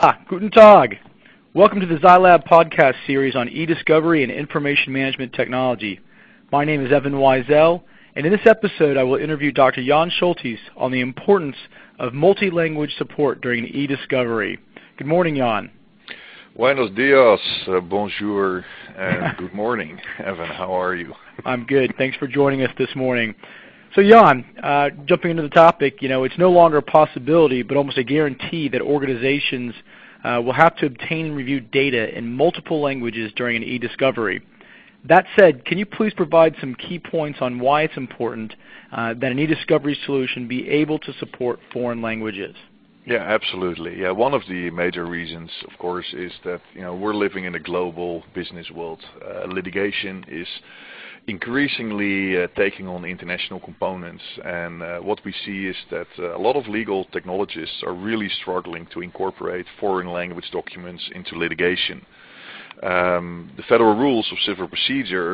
Guten Tag. Welcome to the Zylab podcast series on e-discovery and information management technology. My name is Evan Wiesel, and in this episode I will interview Dr. Jan Schultes on the importance of multi-language support during e-discovery. Good morning, Jan. Buenos dias, bonjour, and good morning, Evan. How are you? I'm good. Thanks for joining us this morning. So Jan, jumping into the topic, it's no longer a possibility, but almost a guarantee that organizations will have to obtain and review data in multiple languages during an e-discovery. That said, can you please provide some key points on why it's important that an e-discovery solution be able to support foreign languages? Yeah, absolutely. Yeah, one of the major reasons, of course, is that we're living in a global business world. Litigation is increasingly taking on international components, and what we see is that a lot of legal technologists are really struggling to incorporate foreign language documents into litigation. The federal rules of civil procedure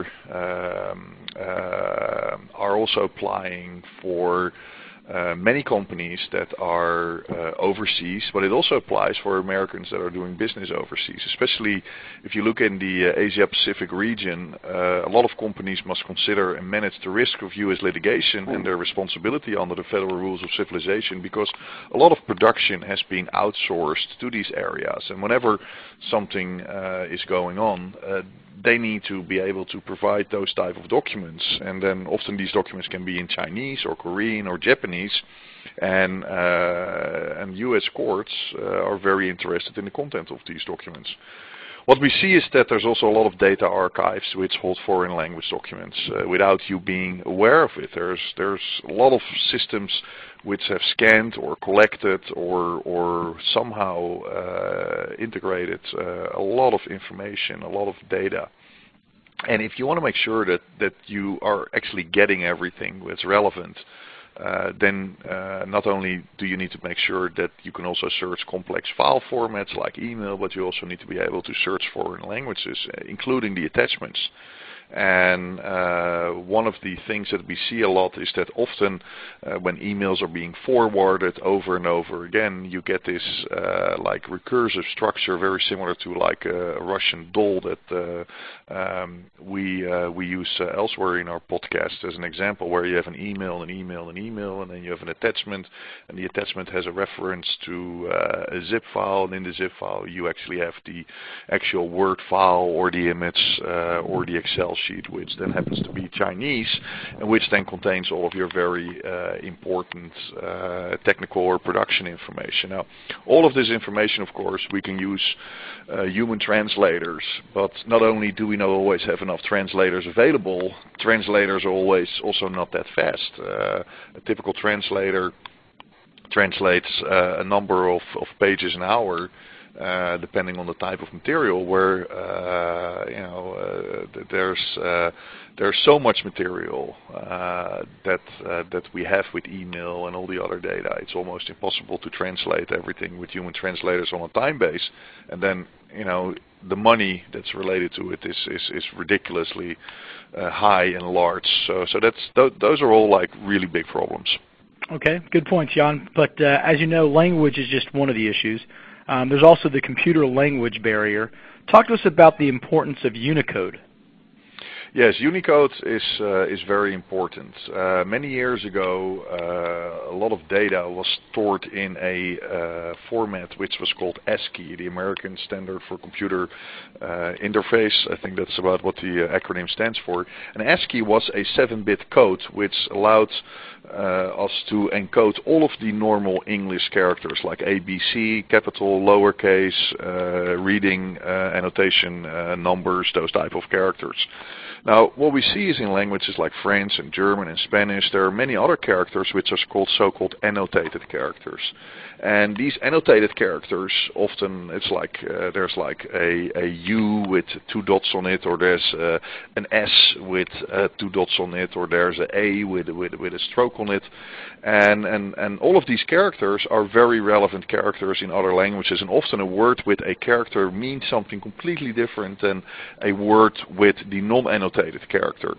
are also applying for many companies that are overseas, but it also applies for Americans that are doing business overseas. Especially if you look in the Asia-Pacific region, a lot of companies must consider and manage the risk of U.S. litigation and their responsibility under the federal rules of civilization, because a lot of production has been outsourced to these areas. And whenever something is going on, they need to be able to provide those type of documents, and then often these documents can be in Chinese or Korean or Japanese, and U.S. courts are very interested in the content of these documents. What we see is that there's also a lot of data archives which hold foreign language documents without you being aware of it. There's a lot of systems which have scanned or collected or somehow integrated a lot of information, a lot of data. And if you want to make sure that you are actually getting everything that's relevant, then not only do you need to make sure that you can also search complex file formats like email, but you also need to be able to search foreign languages, including the attachments. And one of the things that we see a lot is that often when emails are being forwarded over and over again, you get this like recursive structure, very similar to like a Russian doll that we use elsewhere in our podcast as an example, where you have an email, an email, an email, and then you have an attachment, and the attachment has a reference to a zip file, and in the zip file you actually have the actual Word file or the image or the Excel sheet, which then happens to be Chinese, and which then contains all of your very important technical or production information. Now, all of this information, of course, we can use human translators, but not only do we not always have enough translators available, translators are always also not that fast. A typical translator translates a number of pages an hour, depending on the type of material, where there's so much material that we have with email and all the other data. It's almost impossible to translate everything with human translators on a time base, and then the money that's related to it is ridiculously high and large. So those are all like really big problems. Okay, good points, Jan. But as you know, language is just one of the issues. There's also the computer language barrier. Talk to us about the importance of Unicode. Yes, Unicode is very important. Many years ago, a lot of data was stored in a format which was called ASCII, the American Standard for Computer Interface. I think that's about what the acronym stands for. And ASCII was a 7-bit code which allowed us to encode all of the normal English characters like ABC, capital, lowercase, reading, annotation, numbers, those type of characters. Now, what we see is in languages like French and German and Spanish, there are many other characters which are called so-called annotated characters. And these annotated characters, often it's like there's like a U with 2 dots on it, or there's an S with 2 dots on it, or there's an A with a stroke on it. And all of these characters are very relevant characters in other languages, and often a word with a character means something completely different than a word with the non-annotated character.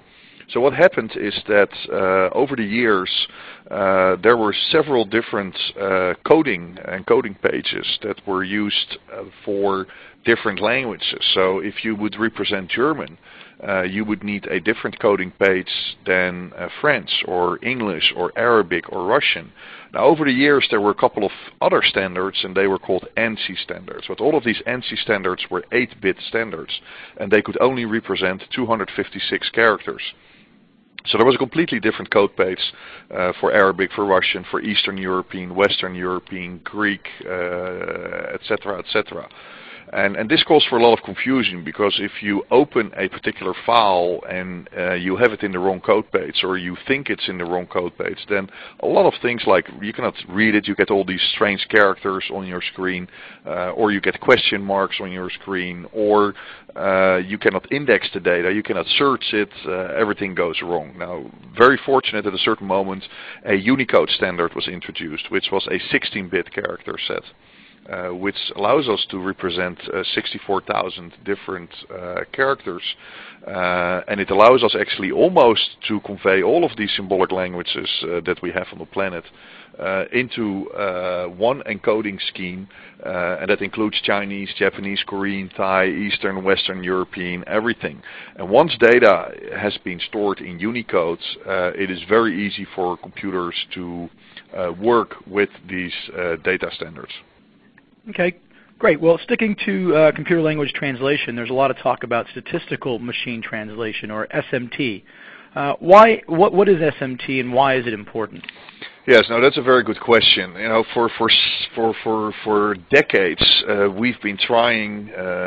So what happened is that over the years there were several different coding and coding pages that were used for different languages. So if you would represent German, you would need a different coding page than French or English or Arabic or Russian. Now over the years there were a couple of other standards, and they were called ANSI standards. But all of these ANSI standards were 8-bit standards, and they could only represent 256 characters. So there was a completely different code page for Arabic, for Russian, for Eastern European, Western European, Greek, etc., etc. And this calls for a lot of confusion, because if you open a particular file and you have it in the wrong code page, or you think it's in the wrong code page, then a lot of things like you cannot read it, you get all these strange characters on your screen, or you get question marks on your screen, or you cannot index the data, you cannot search it, everything goes wrong. Now, very fortunate at a certain moment, a Unicode standard was introduced, which was a 16-bit character set. Which allows us to represent 64,000 different characters, and it allows us actually almost to convey all of these symbolic languages that we have on the planet into one encoding scheme, and that includes Chinese, Japanese, Korean, Thai, Eastern, Western European, everything. And once data has been stored in Unicode, it is very easy for computers to work with these data standards. Okay, great. Well, sticking to computer language translation, there's a lot of talk about statistical machine translation, or SMT. What is SMT, and why is it important? Yes, no, that's a very good question. You know, for decades, we've been trying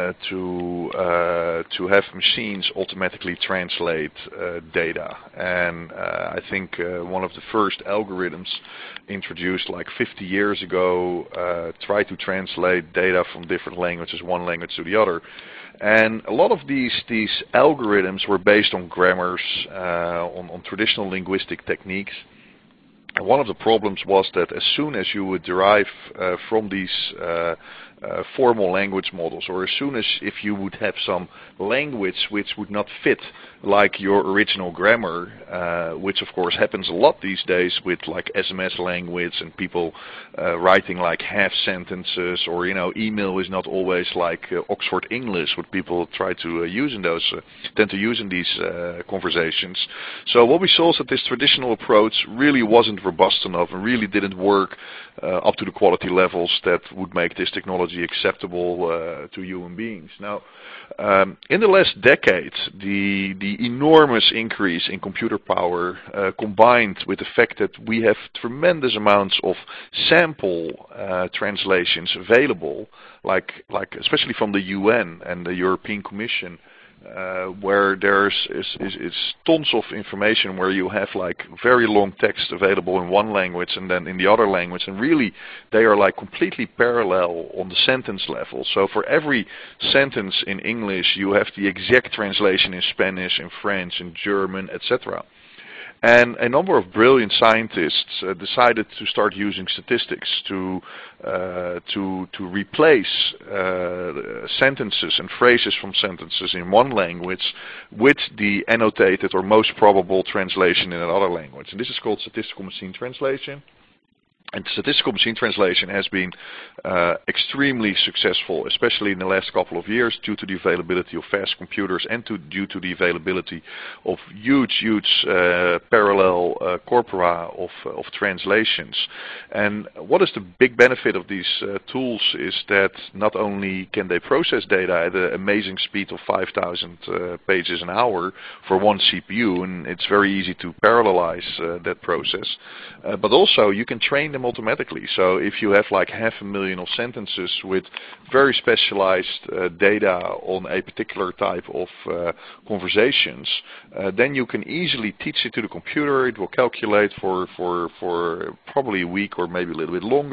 to have machines automatically translate data, and I think one of the first algorithms introduced like 50 years ago tried to translate data from different languages, one language to the other. And a lot of these algorithms were based on grammars, on traditional linguistic techniques. And one of the problems was that as soon as you would derive from these formal language models, or as soon as if you would have some language which would not fit like your original grammar, which of course happens a lot these days with like SMS language and people writing like half sentences, or email is not always like Oxford English, what people try to use in those tend to use in these conversations. So what we saw is that this traditional approach really wasn't robust enough and really didn't work up to the quality levels that would make this technology acceptable to human beings. Now, in the last decade, the enormous increase in computer power combined with the fact that we have tremendous amounts of sample translations available, like especially from the UN and the European Commission, where there's tons of information where you have like very long text available in one language and then in the other language, and really they are like completely parallel on the sentence level. So for every sentence in English you have the exact translation in Spanish, in French, in German, etc. And a number of brilliant scientists decided to start using statistics to replace sentences and phrases from sentences in one language with the annotated or most probable translation in another language. And this is called statistical machine translation. And statistical machine translation has been extremely successful, especially in the last couple of years, due to the availability of fast computers and due to the availability of huge parallel corpora of translations. And what is the big benefit of these tools is that not only can they process data at an amazing speed of 5,000 pages an hour for one CPU, and it's very easy to parallelize that process, but also you can train them automatically. So if you have like 500,000 of sentences with very specialized data on a particular type of conversations, then you can easily teach it to the computer. It will calculate for probably a week or maybe a little bit longer.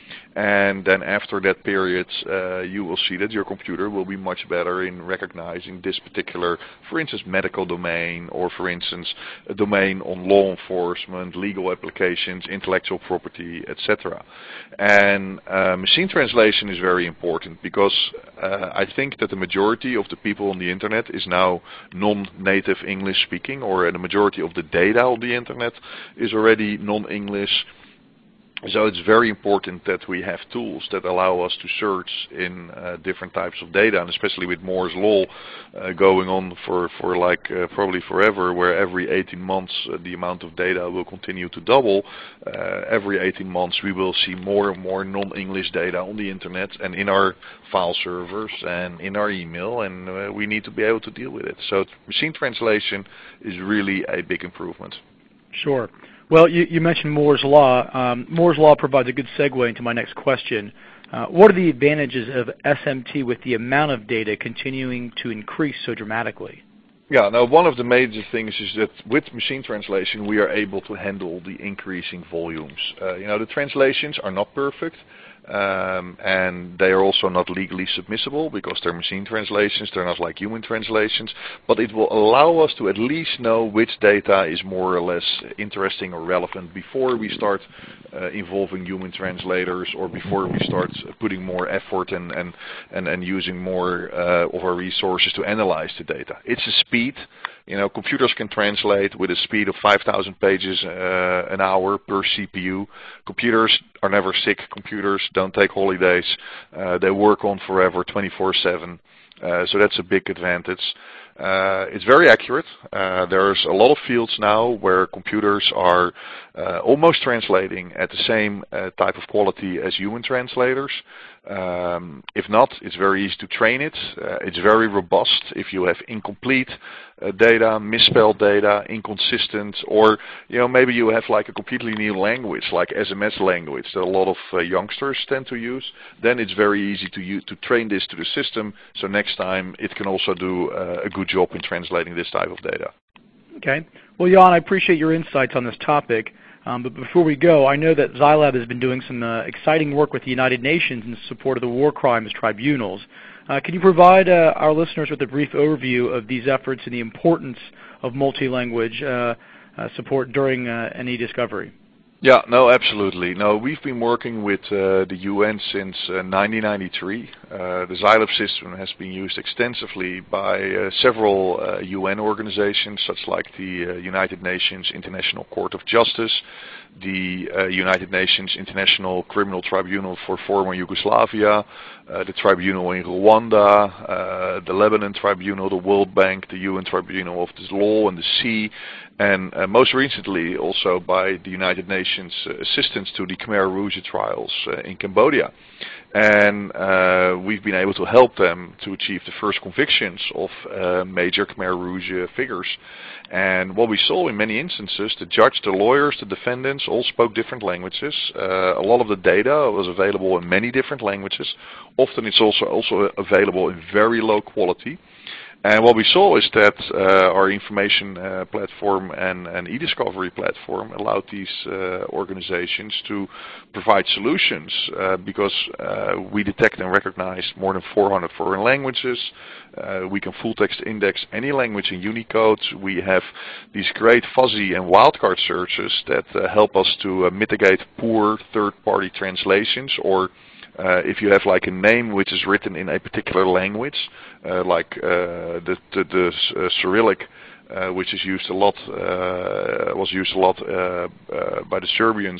And then after that period, you will see that your computer will be much better in recognizing this particular, for instance, medical domain, or for instance, a domain on law enforcement, legal applications, intellectual property, etc. And machine translation is very important because I think that the majority of the people on the internet is now non-native English speaking, or the majority of the data on the internet is already non-English. So it's very important that we have tools that allow us to search in different types of data, and especially with Moore's law going on for probably forever, where every 18 months the amount of data will continue to double. Every 18 months we will see more and more non-English data on the internet and in our file servers and in our email, and we need to be able to deal with it. So machine translation is really a big improvement. Sure. Well, you mentioned Moore's Law. Moore's Law provides a good segue into my next question. What are the advantages of SMT with the amount of data continuing to increase so dramatically? Yeah, now one of the major things is that with machine translation we are able to handle the increasing volumes. The translations are not perfect. And they are also not legally submissible because they're machine translations, they're not like human translations, but it will allow us to at least know which data is more or less interesting or relevant before we start involving human translators, or before we start putting more effort and using more of our resources to analyze the data. It's a speed. Computers can translate with a speed of 5,000 pages an hour per CPU. Computers are never sick. Computers don't take holidays. They work on forever, 24/7. So that's a big advantage. It's very accurate. There's a lot of fields now where computers are almost translating at the same type of quality as human translators. If not, it's very easy to train it. It's very robust. If you have incomplete data, misspelled data, inconsistent, or maybe you have like a completely new language, like SMS language that a lot of youngsters tend to use, then it's very easy to train this to the system, so next time it can also do a good job in translating this type of data. Okay. Well, Jan, I appreciate your insights on this topic. But before we go, I know that Zilab has been doing some exciting work with the United Nations in support of the war crimes tribunals. Can you provide our listeners with a brief overview of these efforts and the importance of multi-language support during any discovery? Yeah, no, absolutely. No, we've been working with the UN since 1993. The Zilab system has been used extensively by several UN organizations, such like the United Nations International Court of Justice, the United Nations International Criminal Tribunal for former Yugoslavia, the Tribunal in Rwanda, the Lebanon Tribunal, the World Bank, the UN Tribunal of the Law and the Sea, and most recently also by the United Nations assistance to the Khmer Rouge trials in Cambodia. And we've been able to help them to achieve the first convictions of major Khmer Rouge figures. And what we saw in many instances, the judge, the lawyers, the defendants all spoke different languages. A lot of the data was available in many different languages. Often it's also available in very low quality. And what we saw is that our information platform and e-discovery platform allowed these organizations to provide solutions because we detect and recognize more than 400 foreign languages. We can full text index any language in Unicode. We have these great fuzzy and wildcard searches that help us to mitigate poor third-party translations, or if you have like a name which is written in a particular language, like the Cyrillic, which is used a lot, was used a lot by the Serbians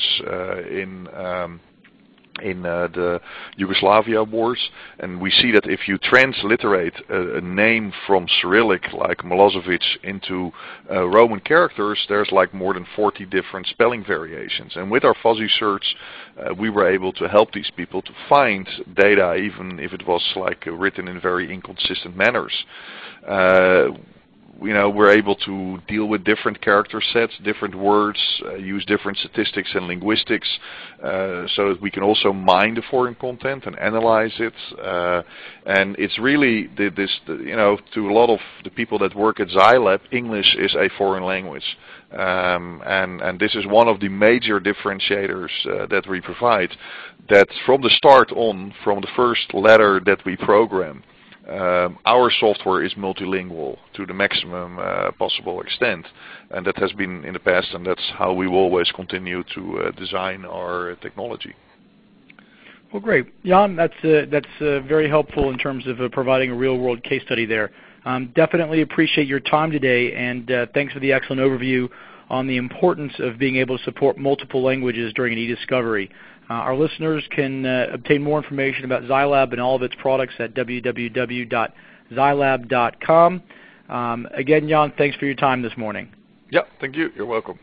in the Yugoslavia wars, and we see that if you transliterate a name from Cyrillic like Milosevic into Roman characters, there's like more than 40 different spelling variations. And with our fuzzy search, we were able to help these people to find data even if it was like written in very inconsistent manners. we're able to deal with different character sets, different words, use different statistics and linguistics, so that we can also mine the foreign content and analyze it. And it's really to a lot of the people that work at Zylab, English is a foreign language. And this is one of the major differentiators that we provide, that from the start on, from the first letter that we program, our software is multilingual to the maximum possible extent, and that has been in the past, and that's how we will always continue to design our technology. Well, great, Jan. That's very helpful in terms of providing a real-world case study there. Definitely appreciate your time today, and thanks for the excellent overview on the importance of being able to support multiple languages during an e-discovery. Our listeners can obtain more information about Zylab and all of its products at www.zylab.com. Again, Jan, thanks for your time this morning. Yeah, thank you. You're welcome.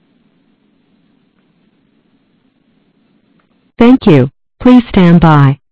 Thank you. Please stand by.